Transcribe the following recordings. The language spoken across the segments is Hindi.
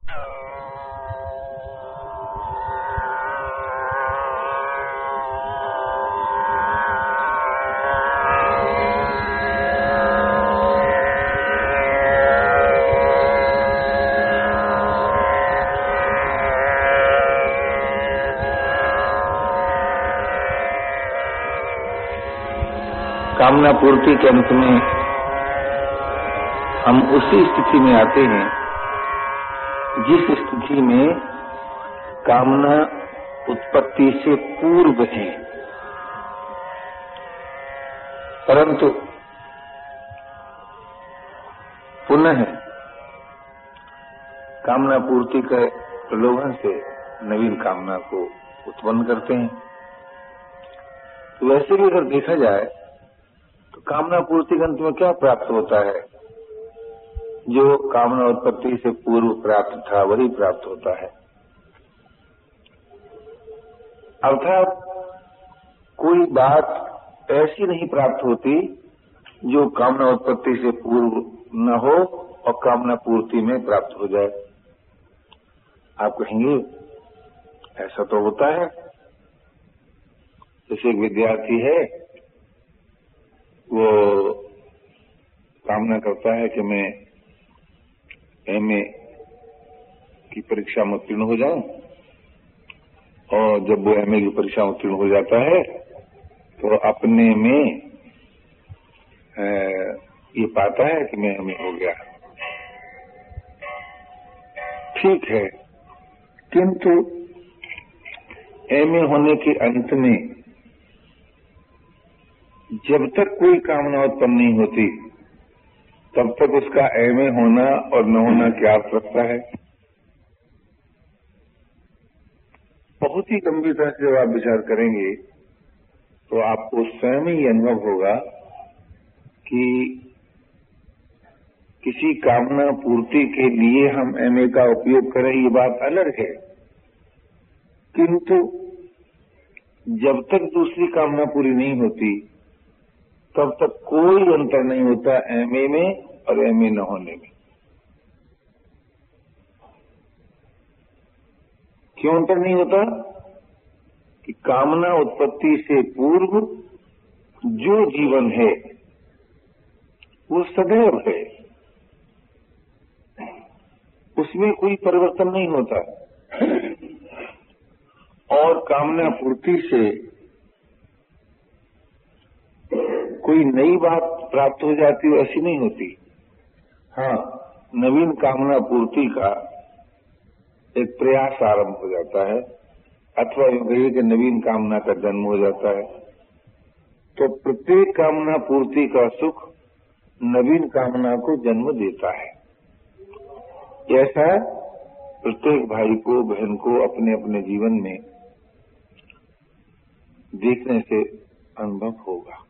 कामना पूर्ति के अंत में हम उसी स्थिति में आते हैं जिस स्थिति में कामना उत्पत्ति से पूर्व है, परंतु पुनः कामना पूर्ति के प्रलोभन से नवीन कामना को उत्पन्न करते हैं। तो वैसे भी अगर देखा जाए तो कामना पूर्ति के अंत में क्या प्राप्त होता है? जो कामना उत्पत्ति से पूर्व प्राप्त था वही प्राप्त होता है। अर्थात कोई बात ऐसी नहीं प्राप्त होती जो कामना उत्पत्ति से पूर्व न हो और कामना पूर्ति में प्राप्त हो जाए। आप कहेंगे ऐसा तो होता है। जैसे एक विद्यार्थी है, वो कामना करता है कि मैं एमए की परीक्षा में उत्तीर्ण हो जाऊं, और जब वो एमए की परीक्षा में उत्तीर्ण हो जाता है तो अपने में ये पाता है कि मैं एमए हो गया। ठीक है, किंतु एमए होने के अंत में जब तक कोई कामना उत्पन्न नहीं होती तब तक उसका एमए होना और न होना क्या अर्थ रखता है? बहुत ही गंभीरता से जब आप विचार करेंगे तो आपको स्वयं ही अनुभव होगा कि किसी कामना पूर्ति के लिए हम एमए का उपयोग करें, ये बात अलग है, किंतु जब तक दूसरी कामना पूरी नहीं होती तब तक कोई अंतर नहीं होता एमए में और एमए न होने में। क्यों अंतर नहीं होता? कि कामना उत्पत्ति से पूर्व जो जीवन है वो सदैव है, उसमें कोई परिवर्तन नहीं होता, और कामना पूर्ति से कोई नई बात प्राप्त हो जाती है ऐसी नहीं होती। हाँ, नवीन कामना पूर्ति का एक प्रयास आरंभ हो जाता है, अथवा यूं कहिए कि नवीन कामना का जन्म हो जाता है। तो प्रत्येक कामना पूर्ति का सुख नवीन कामना को जन्म देता है। ऐसा प्रत्येक भाई को, बहन को अपने अपने जीवन में देखने से अनुभव होगा।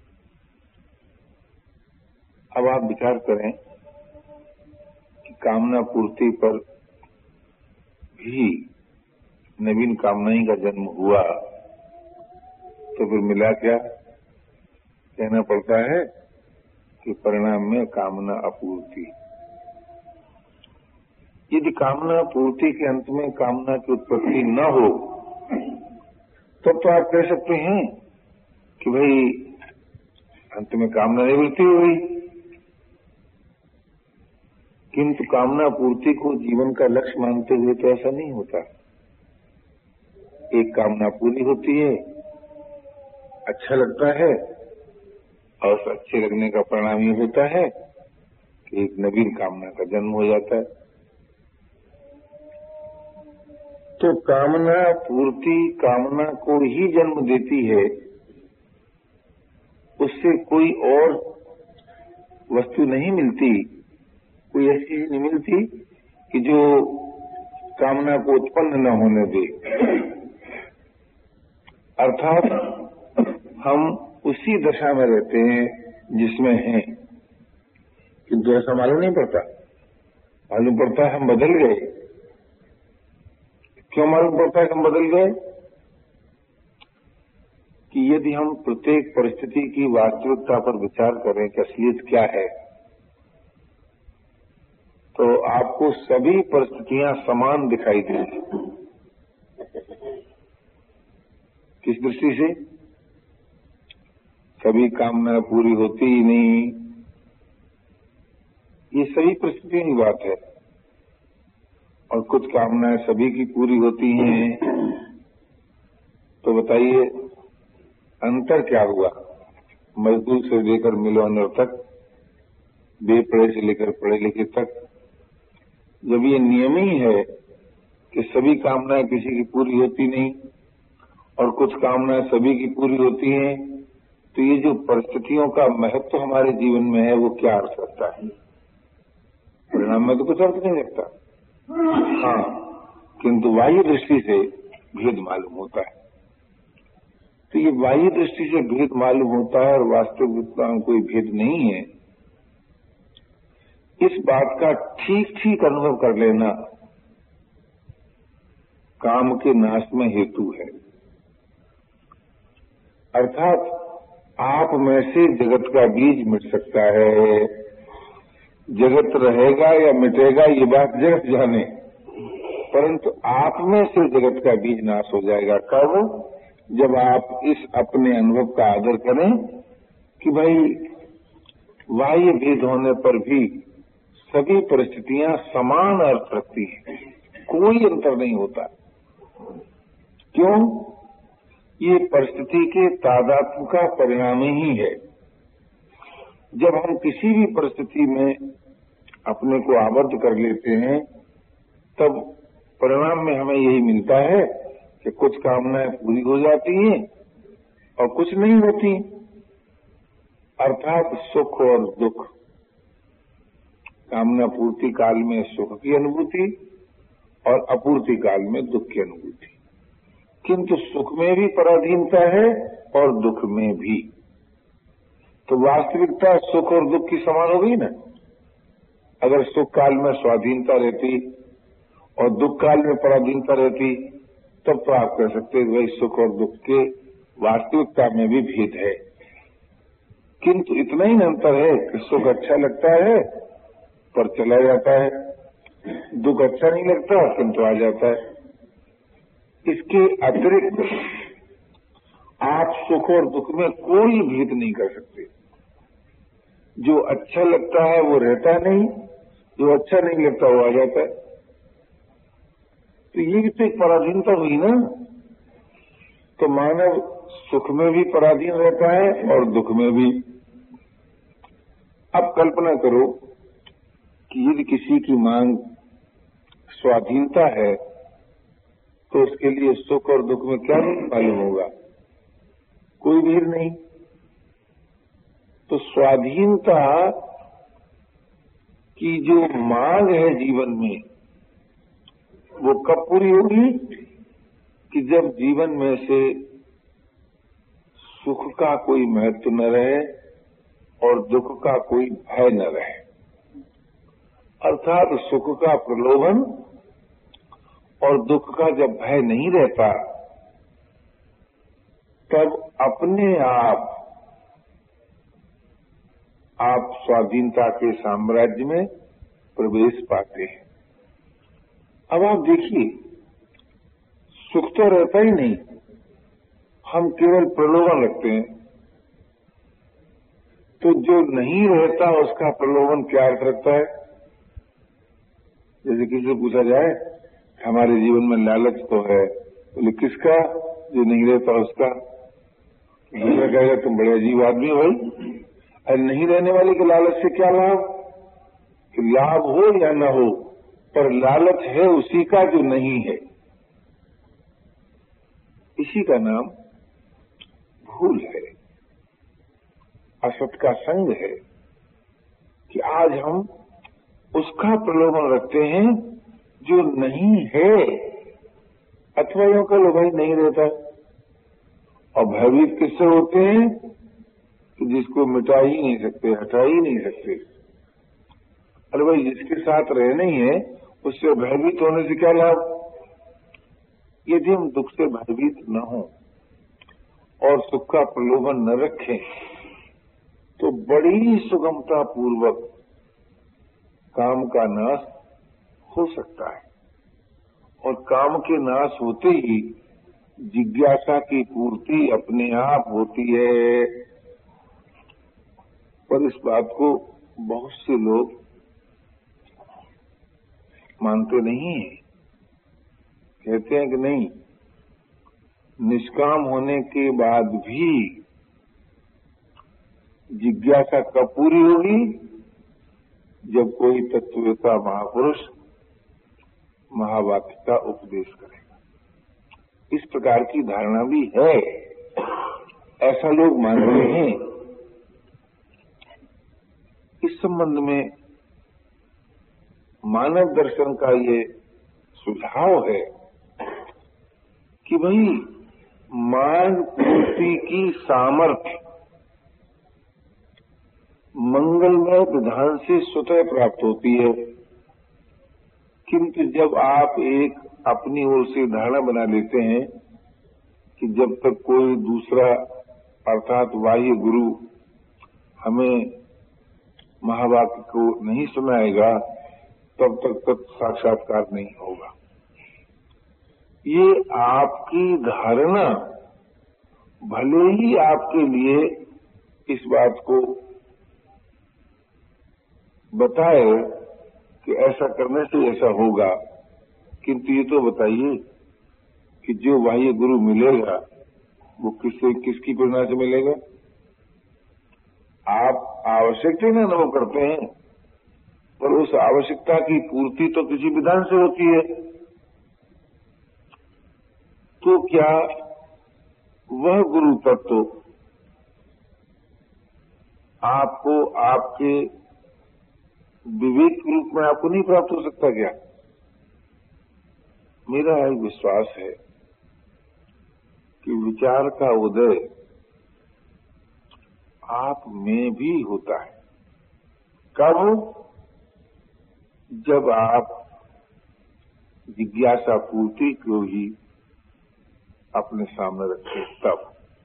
अब आप विचार करें कि कामना पूर्ति पर भी नवीन कामनाएं का जन्म हुआ तो फिर मिला क्या? कहना पड़ता है कि परिणाम में कामना अपूर्ति। यदि कामना पूर्ति के अंत में कामना की उत्पत्ति न हो तब तो आप कह सकते हैं कि भाई अंत में कामना निवृत्ति हुई, किंतु कामना पूर्ति को जीवन का लक्ष्य मानते हुए तो ऐसा नहीं होता। एक कामना पूरी होती है, अच्छा लगता है, और उस अच्छे लगने का परिणाम ये होता है कि एक नवीन कामना का जन्म हो जाता है। तो कामना पूर्ति कामना को ही जन्म देती है, उससे कोई और वस्तु नहीं मिलती, कोई ऐसी चीज नहीं मिलती कि जो कामना को उत्पन्न न होने दे। अर्थात हम उसी दशा में रहते हैं जिसमें हैं, किंतु ऐसा मालूम नहीं पड़ता। मालूम पड़ता है हम बदल गए। क्यों मालूम पड़ता है कि हम बदल गए? कि यदि हम प्रत्येक परिस्थिति की वास्तविकता पर विचार करें कि असलियत क्या है, तो आपको सभी परिस्थितियां समान दिखाई देंगी। किस दृष्टि से? सभी कामनाएं पूरी होती ही नहीं, ये सभी परिस्थितियों की बात है। और कुछ कामनाएं सभी की पूरी होती हैं, तो बताइए अंतर क्या हुआ? मजदूर से लेकर मिलोनर तक, बेपढ़े से लेकर पढ़े लिखे तक, जब ये नियम ही है कि सभी कामनाएं किसी की पूरी होती नहीं और कुछ कामनाएं सभी की पूरी होती हैं, तो ये जो परिस्थितियों का महत्व हमारे जीवन में है वो क्या अर्थ रखता है? परिणाम में तो कुछ अर्थ नहीं रखता। हाँ, किंतु बाह्य दृष्टि से भेद मालूम होता है। तो ये बाह्य दृष्टि से भेद मालूम होता है और वास्तविकता में कोई भेद नहीं है। इस बात का ठीक ठीक अनुभव कर लेना काम के नाश में हेतु है। अर्थात आप में से जगत का बीज मिट सकता है। जगत रहेगा या मिटेगा ये बात जगत जाने, परंतु आप में से जगत का बीज नाश हो जाएगा। कब? जब आप इस अपने अनुभव का आदर करें कि भाई बाह्य भेद होने पर भी सभी परिस्थितियां समान अर्थ रखती हैं, कोई अंतर नहीं होता। क्यों? ये परिस्थिति के तादात्म्य का परिणाम ही है। जब हम किसी भी परिस्थिति में अपने को आबद्ध कर लेते हैं, तब परिणाम में हमें यही मिलता है कि कुछ कामनाएं पूरी हो जाती हैं और कुछ नहीं होती। अर्थात सुख और दुख, कामना पूर्ति काल में सुख की अनुभूति और अपूर्ति काल में दुख की अनुभूति। किंतु सुख में भी पराधीनता है और दुख में भी। तो वास्तविकता सुख और दुख की समान हो गई ना। अगर सुख काल में स्वाधीनता रहती और दुख काल में पराधीनता रहती, तब तो आप कह सकते हैं भाई सुख और दुख के वास्तविकता में भी भेद है। किंतु इतना ही अंतर है कि सुख अच्छा लगता है पर चला जाता है, दुख अच्छा नहीं लगता किंतु आ जाता है। इसके अतिरिक्त आप सुख और दुख में कोई भेद नहीं कर सकते। जो अच्छा लगता है वो रहता नहीं, जो अच्छा नहीं लगता वो आ जाता है। तो ये भी तो एक पराधीनता हुई ना। तो मानव सुख में भी पराधीन रहता है और दुख में भी। अब कल्पना करो कि यदि किसी की मांग स्वाधीनता है तो उसके लिए सुख और दुख में क्या नहीं मालूम होगा? कोई भेद नहीं। तो स्वाधीनता की जो मांग है जीवन में, वो कब पूरी होगी? कि जब जीवन में से सुख का कोई महत्व न रहे और दुख का कोई भय न रहे। अर्थात सुख का प्रलोभन और दुख का जब भय नहीं रहता, तब अपने आप स्वाधीनता के साम्राज्य में प्रवेश पाते हैं। अब आप देखिए, सुख तो रहता ही नहीं, हम केवल प्रलोभन रखते हैं। तो जो नहीं रहता उसका प्रलोभन क्या अर्थ रखता है? जैसे किसी से पूछा जाए हमारे जीवन में लालच तो है, बोले किसका? जो नहीं रहता उसका। दूसरा कहेगा तुम बड़े अजीब आदमी हो भाई, अरे नहीं रहने वाले के लालच से क्या लाभ? कि लाभ हो या न हो, पर लालच है उसी का जो नहीं है। इसी का नाम भूल है, असत का संग है। कि आज हम उसका प्रलोभन रखते हैं जो नहीं है, अथवा यूं कह लो भाई नहीं रहता। और भयभीत किससे होते हैं? कि जिसको मिटा ही नहीं सकते, हटा ही नहीं सकते। अरे भाई जिसके साथ रहना ही है उससे भयभीत होने से क्या लाभ? यदि हम दुख से भयभीत न हो और सुख का प्रलोभन न रखें, तो बड़ी सुगमता पूर्वक काम का नाश हो सकता है, और काम के नाश होते ही जिज्ञासा की पूर्ति अपने आप होती है। पर इस बात को बहुत से लोग मानते नहीं हैं। कहते हैं कि नहीं, निष्काम होने के बाद भी जिज्ञासा कब पूरी होगी? जब कोई तत्ववेता महापुरुष महावाक्य का उपदेश करेगा। इस प्रकार की धारणा भी है, ऐसा लोग मान रहे हैं। इस संबंध में मानव दर्शन का ये सुझाव है कि भाई मांग पूर्ति की सामर्थ्य मंगलमय विधान से स्वतः प्राप्त होती है, किंतु जब आप एक अपनी ओर से धारणा बना लेते हैं कि जब तक कोई दूसरा अर्थात बाह्य गुरु हमें महावाक्य को नहीं सुनाएगा तब तक साक्षात्कार नहीं होगा, ये आपकी धारणा भले ही आपके लिए इस बात को बताए कि ऐसा करने से ऐसा होगा, किंतु ये तो बताइए कि जो बाह्य गुरु मिलेगा वो किसकी प्रेरणा से मिलेगा? आप आवश्यकता न अनुभव करते हैं, पर उस आवश्यकता की पूर्ति तो किसी विधान से होती है। तो क्या वह गुरु तत्व आपको आपके विवेक के रूप में आपको नहीं प्राप्त हो सकता क्या? मेरा एक विश्वास है कि विचार का उदय आप में भी होता है। कब? जब आप जिज्ञासा पूर्ति को ही अपने सामने रखें, तब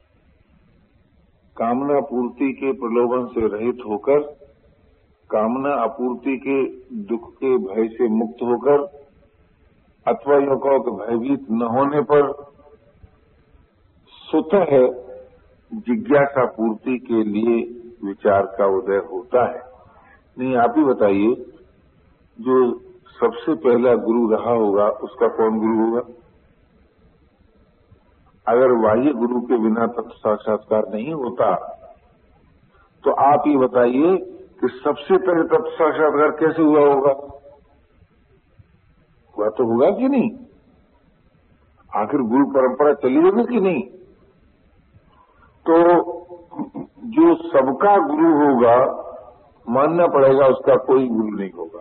कामना पूर्ति के प्रलोभन से रहित होकर, कामना आपूर्ति के दुख के भय से मुक्त होकर, अथवा यूं कहो कि भयभीत न होने पर स्वतः जिज्ञासा पूर्ति के लिए विचार का उदय होता है। नहीं, आप ही बताइए, जो सबसे पहला गुरु रहा होगा उसका कौन गुरु होगा? अगर बाह्य गुरु के बिना तत्व साक्षात्कार नहीं होता तो आप ही बताइए कि सबसे पहले तत्व साक्षात्कार कैसे हुआ होगा? हुआ तो होगा कि नहीं? आखिर गुरु परंपरा चली होगी कि नहीं? तो जो सबका गुरु होगा मानना पड़ेगा उसका कोई गुरु नहीं होगा।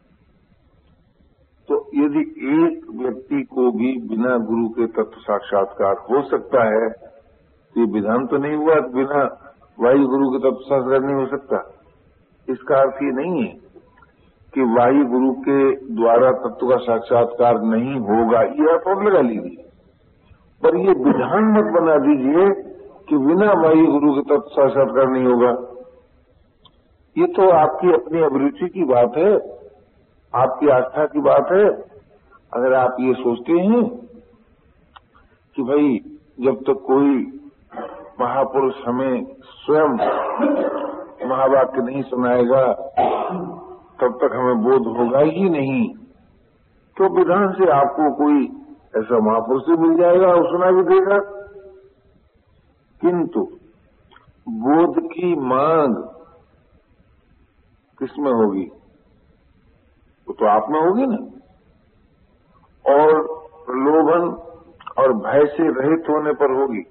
तो यदि एक व्यक्ति को भी बिना गुरु के तत्व साक्षात्कार हो सकता है तो ये विधान तो नहीं हुआ बिना वायु गुरु के तत्व साक्षात्कार नहीं हो सकता। इसका अर्थ ये नहीं है कि वायु गुरु के द्वारा तत्व का साक्षात्कार नहीं होगा, ये आप और लगा लीजिए, पर ये विधान मत बना दीजिए कि बिना वायु गुरु के तत्व साक्षात्कार नहीं होगा। ये तो आपकी अपनी अभिरुचि की बात है, आपकी आस्था की बात है। अगर आप ये सोचते हैं कि भाई जब तक कोई महापुरुष हमें स्वयं महावाक्य नहीं सुनाएगा तब तक हमें बोध होगा ही नहीं, तो विधान से आपको कोई ऐसा महापुरुष ही मिल जाएगा और सुना भी देगा। किंतु बोध की मांग किसमें होगी? वो तो आप में होगी ना। और प्रलोभन और भय से रहित होने पर होगी।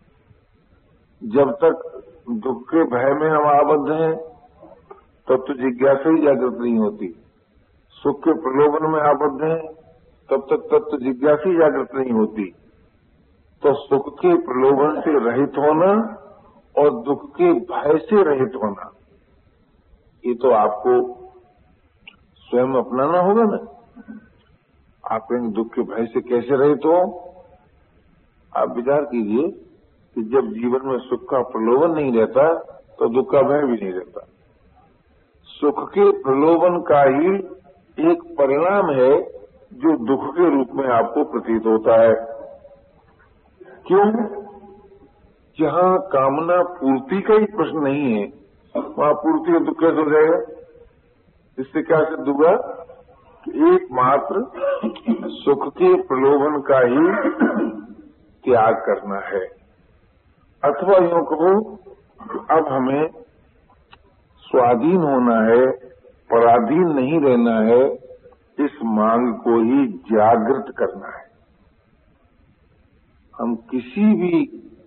जब तक दुख के भय में हम आबद्ध हैं तब तो जिज्ञासा ही जागृत नहीं होती। सुख के प्रलोभन में आबद्ध हैं तब तक तत्व जिज्ञासा ही जागृत नहीं होती। तो सुख के प्रलोभन से रहित होना और दुख के भय से रहित होना, ये तो आपको स्वयं अपनाना होगा ना। आप इन दुख के भय से कैसे रहित हो? आप विचार कीजिए कि जब जीवन में सुख का प्रलोभन नहीं रहता तो दुख का भय भी नहीं रहता। सुख के प्रलोभन का ही एक परिणाम है जो दुख के रूप में आपको प्रतीत होता है। क्यों? जहां कामना पूर्ति का ही प्रश्न नहीं है वहां पूर्ति का दुख कैसे हो जाएगा? इससे क्या सिद्ध हुआ कि एकमात्र सुख के प्रलोभन का ही त्याग करना है। अथवा यूं कहो अब हमें स्वाधीन होना है, पराधीन नहीं रहना है, इस मांग को ही जागृत करना है। हम किसी भी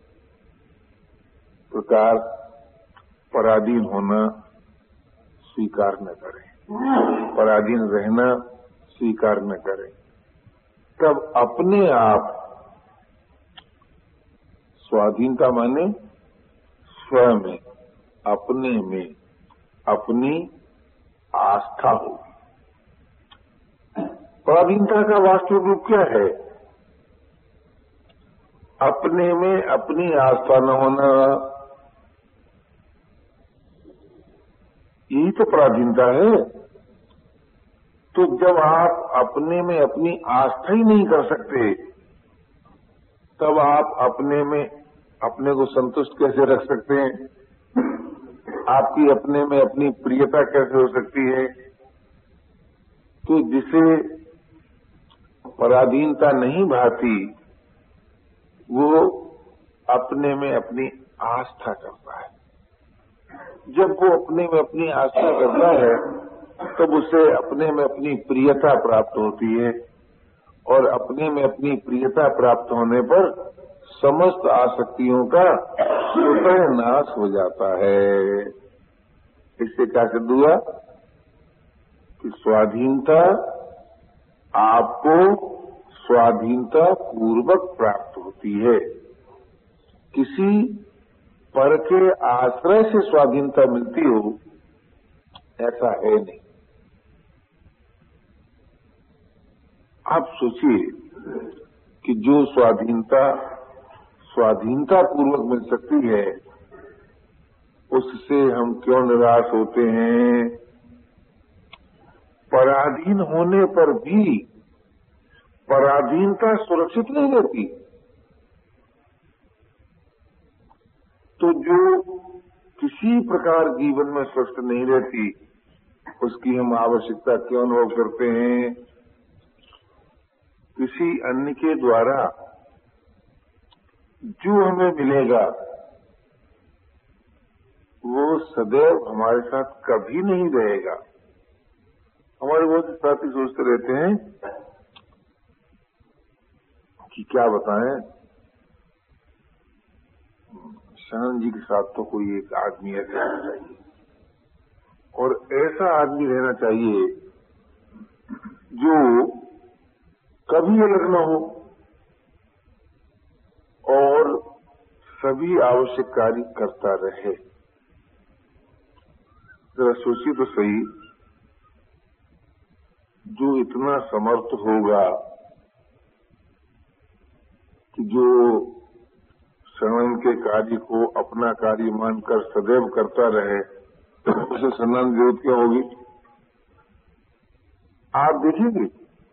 प्रकार पराधीन होना स्वीकार न करें, पराधीन रहना स्वीकार न करें, तब अपने आप स्वाधीनता माने स्वयं में, अपने में अपनी आस्था होगी। पराधीनता का वास्तविक रूप क्या है? अपने में अपनी आस्था न होना, यही तो पराधीनता है। तो जब आप अपने में अपनी आस्था ही नहीं कर सकते, तब आप अपने में अपने को संतुष्ट कैसे रख सकते हैं? आपकी अपने में अपनी प्रियता कैसे हो सकती है? तो जिसे पराधीनता नहीं भाती वो अपने में अपनी आस्था करता है। जब वो अपने में अपनी आस्था करता है तब उसे अपने में अपनी प्रियता प्राप्त होती है, और अपने में अपनी प्रियता प्राप्त होने पर समस्त आसक्तियों का स्वतः नाश हो जाता है। इससे क्या सिद्ध हुआ कि स्वाधीनता आपको स्वाधीनता पूर्वक प्राप्त होती है। किसी पर के आश्रय से स्वाधीनता मिलती हो ऐसा है नहीं। आप सोचिए कि जो स्वाधीनता पूर्वक मिल सकती है उससे हम क्यों निराश होते हैं? पराधीन होने पर भी पराधीनता सुरक्षित नहीं रहती। तो जो किसी प्रकार जीवन में सुरक्षित नहीं रहती उसकी हम आवश्यकता क्यों अनुभव करते हैं? किसी अन्य के द्वारा जो हमें मिलेगा वो सदैव हमारे साथ कभी नहीं रहेगा। हमारे बहुत से साथी सोचते रहते हैं कि क्या बताएं, शरण जी के साथ तो कोई एक आदमी ऐसा रहना चाहिए, और ऐसा आदमी रहना चाहिए जो कभी अलग न हो और सभी आवश्यक कार्य करता रहे। जरा सोचिए तो सही, जो इतना समर्थ होगा कि जो शरण के कार्य को अपना कार्य मानकर सदैव करता रहे, उसे शरण की जरूरत क्या होगी? आप देखिए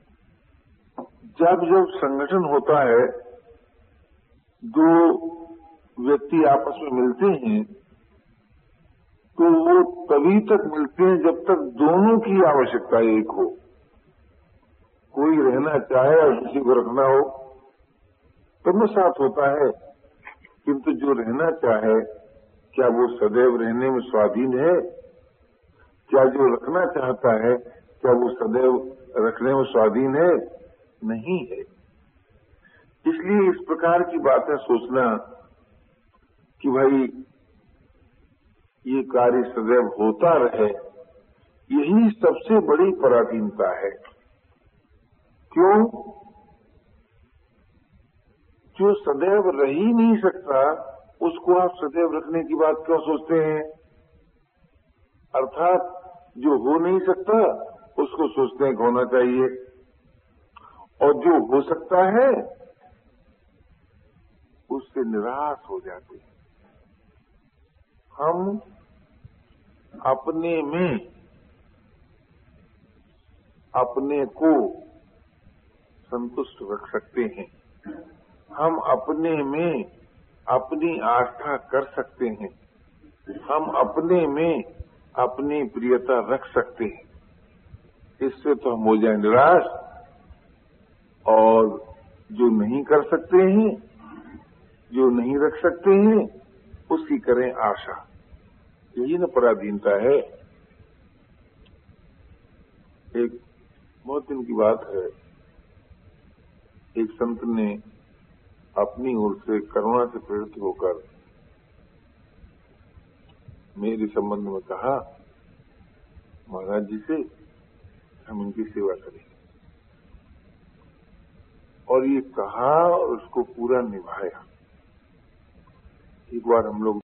जब जब संगठन होता है, दो व्यक्ति आपस में मिलते हैं तो वो तभी तक मिलते हैं जब तक दोनों की आवश्यकता एक हो। कोई रहना चाहे और किसी को रखना हो तब में साथ होता है, किंतु जो रहना चाहे क्या वो सदैव रहने में स्वाधीन है? क्या जो रखना चाहता है क्या वो सदैव रखने में स्वाधीन है? नहीं है। इसलिए इस प्रकार की बातें सोचना कि भाई ये कार्य सदैव होता रहे, यही सबसे बड़ी पराधीनता है। क्यों? जो सदैव रह ही नहीं सकता उसको आप सदैव रखने की बात क्यों सोचते हैं? अर्थात जो हो नहीं सकता उसको सोचते हैं कि होना चाहिए, और जो हो सकता है उससे निराश हो जाते हैं। हम अपने में अपने को संतुष्ट रख सकते हैं, हम अपने में अपनी आस्था कर सकते हैं, हम अपने में अपनी प्रियता रख सकते हैं। इससे तो हम हो जाए निराश, और जो नहीं कर सकते हैं, जो नहीं रख सकते हैं, उसकी करें आशा। यही न पराधीनता है। एक बहुत दिन की बात है, एक संत ने अपनी ओर से करुणा से प्रेरित होकर मेरे संबंध में कहा, महाराज जी से हम इनकी सेवा करें। और ये कहा और उसको पूरा निभाया। एक बार हम लोग